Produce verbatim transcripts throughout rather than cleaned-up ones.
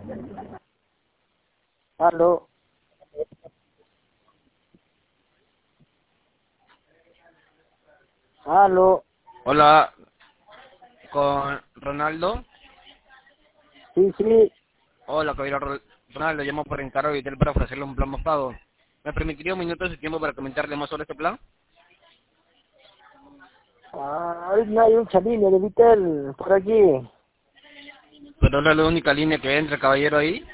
Aló. Aló. Hola, con Ronaldo. Sí, sí. Hola, caballero Ro- Ronaldo. Llamo por encargo de Vitel para ofrecerle un plan pago. ¿Me permitiría un minuto de su tiempo para comentarle más sobre este plan? Ah, ahorita no hay mucha línea de Vitel por aquí. Pero es la única línea que entra, caballero, ahí.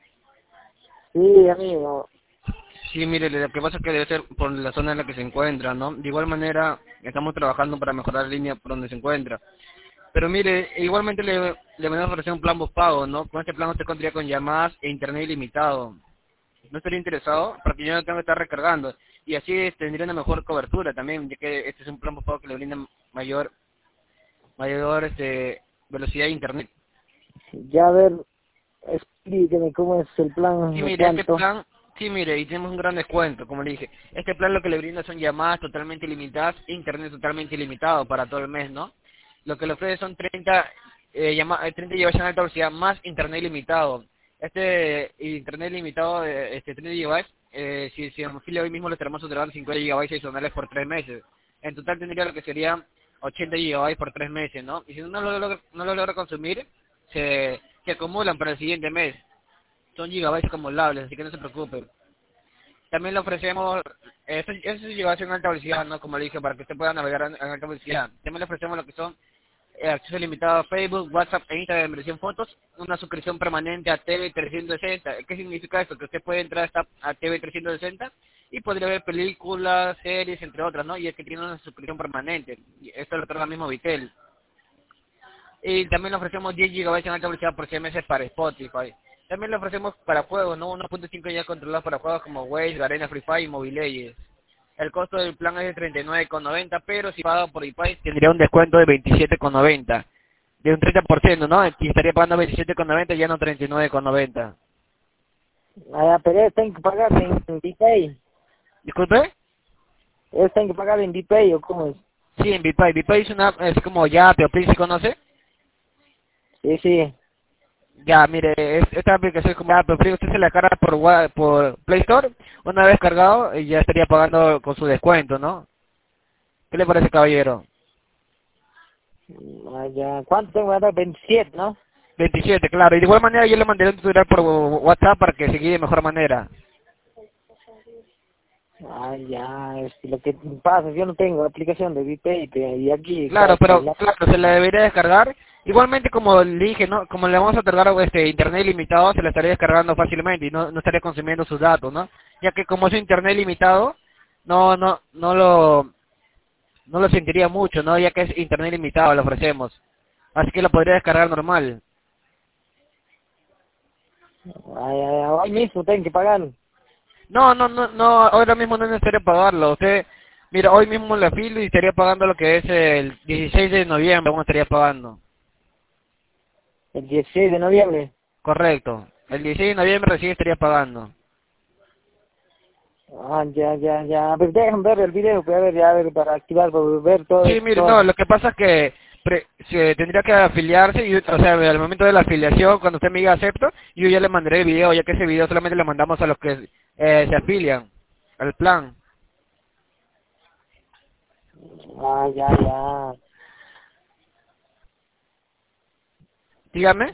Sí, amigo. Sí, mire, lo que pasa es que debe ser por la zona en la que se encuentra, ¿no? De igual manera, estamos trabajando para mejorar la línea por donde se encuentra. Pero mire, igualmente le, le van a ofrecer un plan pago, ¿no? Con este plan usted contaría con llamadas e internet ilimitado. ¿No estaría interesado? Porque yo no tengo que estar recargando. Y así tendría una mejor cobertura también, ya que este es un plan pago que le brinda mayor mayor este velocidad de internet. Ya a ver, explíqueme cómo es el Sí, plan, de mire, este cuánto. plan, sí, mire, y tenemos un gran descuento, como le dije. Este plan lo que le brinda son llamadas totalmente ilimitadas, internet totalmente ilimitado para todo el mes, ¿no? Lo que le ofrece son treinta, eh, llama, eh, treinta gigabytes en alta velocidad más internet ilimitado. Este internet ilimitado, eh, este treinta gigabytes, eh, si, si en afilia hoy mismo le estaremos otorgando cincuenta gigabytes adicionales por tres meses. En total tendría lo que sería ochenta gigabytes por tres meses, ¿no? Y si no lo logra, no lo logra consumir, se, se acumulan para el siguiente mes. Son gigabytes acumulables, así que no se preocupe. También le ofrecemos, esos, esos gigabytes en alta velocidad, ¿no? Como le dije, para que usted pueda navegar en, en alta velocidad. También le ofrecemos lo que son eh, acceso limitado a Facebook, WhatsApp e Instagram en versión fotos, una suscripción permanente a T V trescientos sesenta. ¿Qué significa esto? Que usted puede entrar hasta a T V trescientos sesenta y podría ver películas, series, entre otras, ¿no? Y es que tiene una suscripción permanente. Y esto lo otorga mismo Vitel. Y también le ofrecemos diez gigabytes en alta velocidad por seis meses para Spotify. También le ofrecemos para juegos, ¿no? uno punto cinco ya controlados para juegos como Waze, Garena, Free Fire y Mobile Legends. El costo del plan es de treinta y nueve con noventa, pero si paga por iPay tendría un descuento de veintisiete con noventa. De un treinta por ciento, ¿no? Si estaría pagando veintisiete con noventa, ya no treinta y nueve con noventa. Ah, pero ellos tienen que pagar en VPay. ¿Disculpe? Ellos tienen que pagar en VPay, ¿o cómo es? Sí, en VPay. VPay es una, es como ya, pero ¿se conoce? Sí, sí. Ya, mire, es- esta aplicación es como Apple Free, usted se la carga por, Wa- por Play Store, una vez cargado y ya estaría pagando con su descuento, ¿no? ¿Qué le parece, caballero? Ah, ya. ¿Cuánto tengo que dar? veintisiete, ¿no? veintisiete, claro, y de igual manera yo le mandaré un tutorial por WhatsApp para que se guíe de mejor manera. Ah, ya. Es que lo que pasa es que yo no tengo aplicación de VPay pe- y aquí Claro, casi pero no. claro, se la debería descargar. Igualmente, como le dije, ¿no? Como le vamos a otorgar este internet ilimitado, se la estaría descargando fácilmente y no, no estaría consumiendo sus datos, ¿no? Ya que como es internet limitado, no, no, no lo, no lo sentiría mucho, ¿no? Ya que es internet limitado, lo ofrecemos. Así que lo podría descargar normal. Ay, ay, ay, hoy mismo tengo que pagar. No, no, no, no, ahora mismo no es necesario pagarlo. Usted, mira, hoy mismo le afilo y estaría pagando lo que es el dieciséis de noviembre, uno estaría pagando. El dieciséis de noviembre. Correcto. El dieciséis de noviembre recién estaría pagando. Ah, ya, ya, ya. A ver, déjame ver el video, pues, a ver, ya, a ver, para activar, para ver todo Sí, esto, mire, todo. no, lo que pasa es que pre- se tendría que afiliarse, y, o sea, al momento de la afiliación, cuando usted me diga acepto, yo ya le mandaré el video, ya que ese video solamente le mandamos a los que eh, se afilian al plan. Ah, ya, ya. Dígame,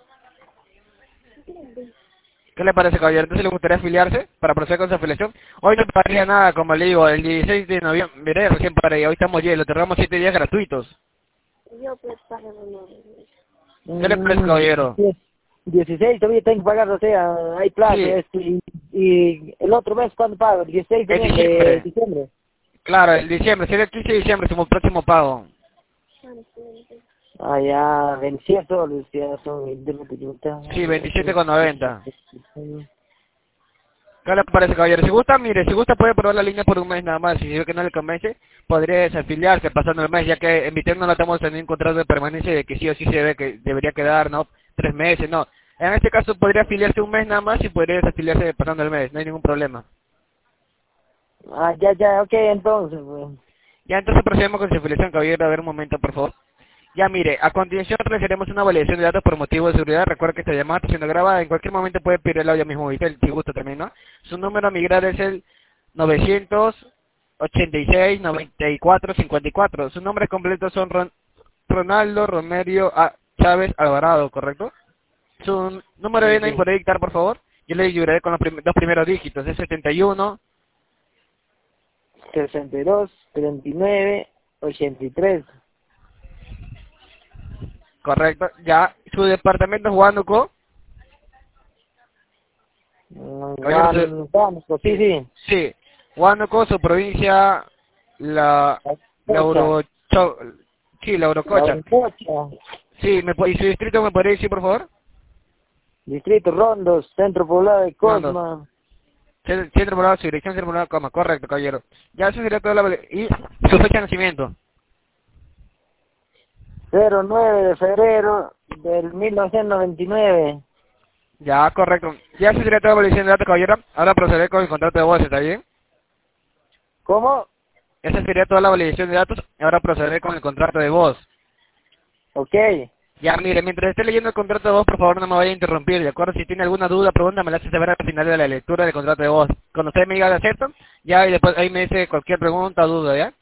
¿qué le parece, caballero? ¿Entonces le gustaría afiliarse para proceder con su afiliación? Hoy no pagaría nada, como le digo, el dieciséis de noviembre recién pagaría, hoy estamos ya, le otorgamos siete días gratuitos. ¿Qué le parece, Mm, caballero? diez- dieciséis todavía tengo que pagar, o sea, hay plazo, Sí, este, y, y el otro mes, ¿cuándo pago? El dieciséis de, en mes de diciembre. diciembre. Claro, el diciembre, sería el quince de diciembre, su próximo pago. Ah, ya, veintisiete soles, ya son, de lo que yo Sí, tengo. veintisiete con noventa. ¿Qué le parece, caballero? Si gusta, mire, si gusta puede probar la línea por un mes nada más. Si ve que no le convence, podría desafiliarse pasando el mes, ya que en Vitel no lo estamos teniendo un contrato de permanencia de que sí o sí se debe que debería quedar, ¿no? Tres meses, no. En este caso podría afiliarse un mes nada más y podría desafiliarse pasando el mes, no hay ningún problema. Ah, ya, ya, ok, entonces, pues. Ya, entonces procedemos con su afiliación, caballero. A ver un momento, por favor. Ya mire, a continuación realizaremos una validación de datos por motivo de seguridad. Recuerda que esta llamada está siendo grabada. En cualquier momento puede pedir el audio mismo, ¿viste? Si gusta también, ¿no? Su número a migrar es el novecientos ochenta y seis, noventa y cuatro, cincuenta y cuatro. Sus nombres completos son Ron Ronaldo Romerio A. Chávez Alvarado, ¿correcto? Su número de Sí, D N I sí. puede dictar, por favor. Yo le ayudaré con los prim dos primeros dígitos. Es setenta y uno. sesenta y dos, treinta y nueve, ochenta y tres. Correcto. Ya. Su departamento es Huánuco. Mm, Caballero, su- Juan, Juan, pues, sí, Sí, sí. sí. Huánuco, su provincia, la, la Cocha, Urocho, sí, la la Urococha. Uricocha, Sí, me, po- ¿y su distrito me podría decir, por favor? Distrito Rondos, Centro Poblado de No, no. Cosma. Ce- Centro Poblado, su dirección Centro Poblado, coma, correcto, caballero. Ya eso sería toda la... Y su fecha de nacimiento. cero nueve de febrero del mil novecientos noventa y nueve. Ya, correcto. Ya eso sería toda la validación de datos, caballero. Ahora procederé con el contrato de voz, ¿está bien? ¿Cómo? Esa sería toda la validación de datos. Ahora procederé con el contrato de voz. Ok. Ya, mire, mientras esté leyendo el contrato de voz, por favor no me vaya a interrumpir, ¿de acuerdo? Si tiene alguna duda, pregunta, me la hace saber al final de la lectura del contrato de voz. Cuando usted me diga de acepto, ya, y después ahí me dice cualquier pregunta o duda, ¿ya?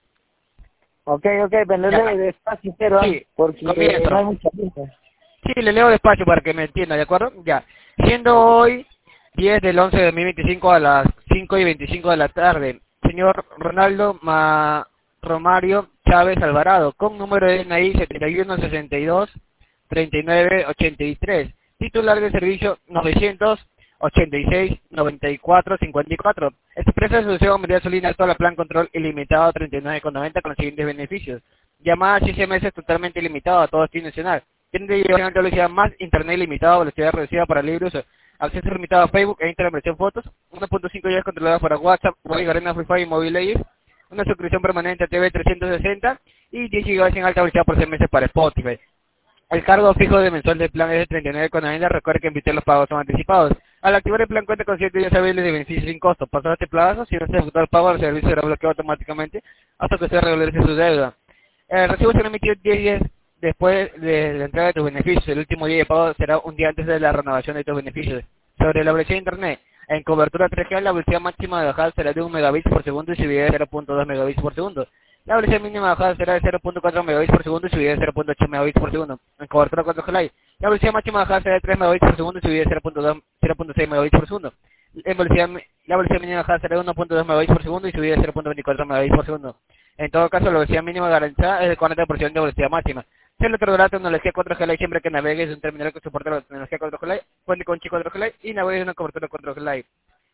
Ok, ok, pero Ya. lee despacio, pero, ¿ah? Sí, Porque eh, no comienzo. hay mucha lista. Sí, le leo despacio para que me entienda, ¿de acuerdo? Ya. Siendo hoy diez del once de dos mil veinticinco a las cinco y veinticinco de la tarde, señor Ronaldo Ma Romario Chávez Alvarado, con número de D N I setenta y uno sesenta y dos treinta y nueve ochenta y tres, titular de servicio novecientos ochenta y seis noventa y cuatro cincuenta y cuatro. Expresa su deseo de aumentar su línea actual a plan control ilimitado treinta y nueve con noventa con los siguientes beneficios. Llamada H C M S totalmente ilimitado a todo destino nacional. Tiene llevar alta velocidad más, internet ilimitado, velocidad reducida para libre uso, acceso limitado a Facebook e Internet versión fotos, uno punto cinco gigas controladas para WhatsApp, Wi-Fi, Arena Free Fire y Mobile Legends, una suscripción permanente a T V trescientos sesenta y diez gigas en alta velocidad por seis meses para Spotify. El cargo fijo de mensual del plan es de treinta y nueve con noventa. Recuerde que emitir los pagos son anticipados. Al activar el plan cuenta con siete días hábiles de beneficios sin costo. Pasado este plazo, si no se ejecutó el pago, el servicio será bloqueado automáticamente hasta que se regularice su deuda. El recibo será emitido diez días después de la entrega de tus beneficios. El último día de pago será un día antes de la renovación de tus beneficios. Sobre la velocidad de Internet, en cobertura tres G, la velocidad máxima de bajada será de un megabits por segundo y subida de cero punto dos megabits por segundo. La velocidad mínima de bajada será de cero punto cuatro megabits por segundo y subida de cero punto ocho megabits por segundo. En cobertura cuatro G Lite, la velocidad máxima de bajada será de tres megabits por segundo y subida de cero punto dos cero punto seis megabits por segundo. En velocidad, mi- la velocidad mínima de bajada será de uno punto dos megabits por segundo y subida de cero punto veinticuatro megabits por segundo. En todo caso, la velocidad mínima garantizada es de cuarenta por ciento de velocidad máxima. Se le otorgará tecnología cuatro G Lite siempre que navegue desde un terminal que soporte la tecnología cuatro G Lite, cuente con chip cuatro G Lite y navegue en una cobertura cuatro G Lite.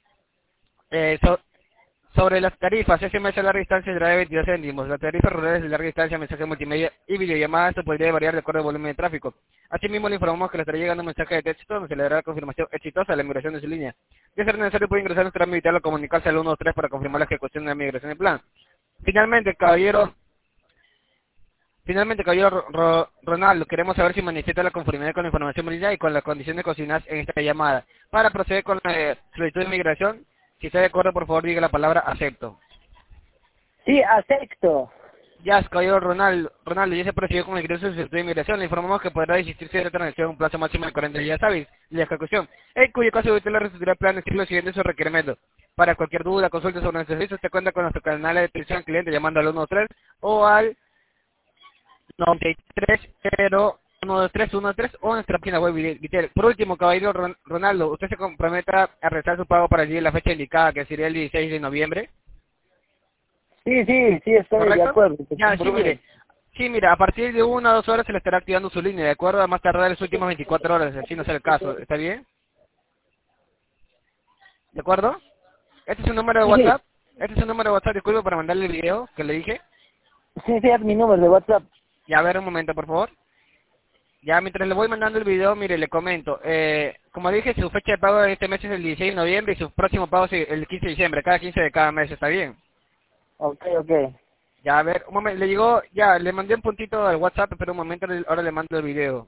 Eh, so- Sobre las tarifas, S M S a larga distancia será de veintidós céntimos. Las tarifas rurales de larga distancia, mensaje multimedia y videollamadas esto podría variar de acuerdo al volumen de tráfico. Asimismo, le informamos que le estará llegando un mensaje de texto donde se le dará la confirmación exitosa de la migración de su línea. De ser necesario, puede ingresar a nuestra militar o comunicarse al uno dos tres para confirmar la ejecución de la migración del plan. Finalmente, caballero, finalmente, caballero Ro- Ro- Ronaldo, queremos saber si manifiesta la conformidad con la información brindada y con las condiciones consignadas en esta llamada. Para proceder con la eh, solicitud de migración, si está de acuerdo, por favor, diga la palabra acepto. Sí, acepto. Ya, caballero Ronaldo, Ronaldo, ya se procedió con el ingreso de solicitud de inmigración. Le informamos que podrá desistirse de la transacción en un plazo máximo de cuarenta días hábiles de la ejecución, en cuyo caso usted le recibirá el plan de estilo siguiente su requerimiento. Para cualquier duda, consulta sobre nuestro servicio, usted cuenta con nuestro canal de atención al cliente llamando al uno dos tres o al noventa y tres cero uno dos tres uno tres o en nuestra página web Vitel. Por último, caballero Ron- Ronaldo, ¿usted se comprometa a realizar su pago para el día y la fecha indicada, que sería el dieciséis de noviembre? Sí, sí, sí, estoy de ¿Correcto? acuerdo. te Ya, sí, comprometo. mire. Sí, mira, a partir de una o dos horas se le estará activando su línea, ¿de acuerdo? A más tardar las últimas veinticuatro horas, así no sea el caso. ¿Está bien? ¿De acuerdo? Este es un número de Sí, sí, WhatsApp. Este es un número de WhatsApp, disculpe, para mandarle el video que le dije. sí, sí, es mi número de WhatsApp. Ya, a ver, un momento, por favor. Ya, mientras le voy mandando el video, mire, le comento. Eh, como dije, su fecha de pago de este mes es el dieciséis de noviembre y su próximo pago es el quince de diciembre, cada quince de cada mes, ¿está bien? Ok, ok. Ya, a ver, un momento, le llegó, ya, le mandé un puntito al WhatsApp, pero un momento, le- ahora le mando el video.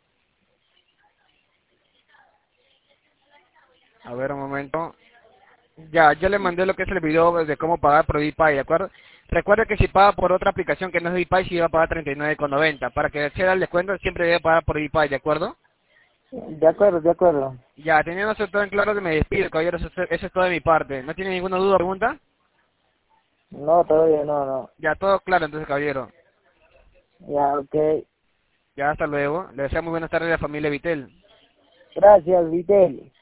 A ver, un momento. Ya, yo le mandé lo que es el video de cómo pagar por VPay, ¿de acuerdo? Recuerda que si paga por otra aplicación que no es VPay, sí va a pagar treinta y nueve con noventa. Para que acceda al descuento, siempre debe pagar por VPay, ¿de acuerdo? De acuerdo, de acuerdo. Ya, teniendo eso todo en claro, me despido, caballero. Eso, eso es todo de mi parte. ¿No tiene ninguna duda o pregunta? No, todavía no, no. Ya, todo claro, entonces, caballero. Ya, ok. Ya, hasta luego. Le deseo muy buenas tardes a la familia Vitel. Gracias, Vitel.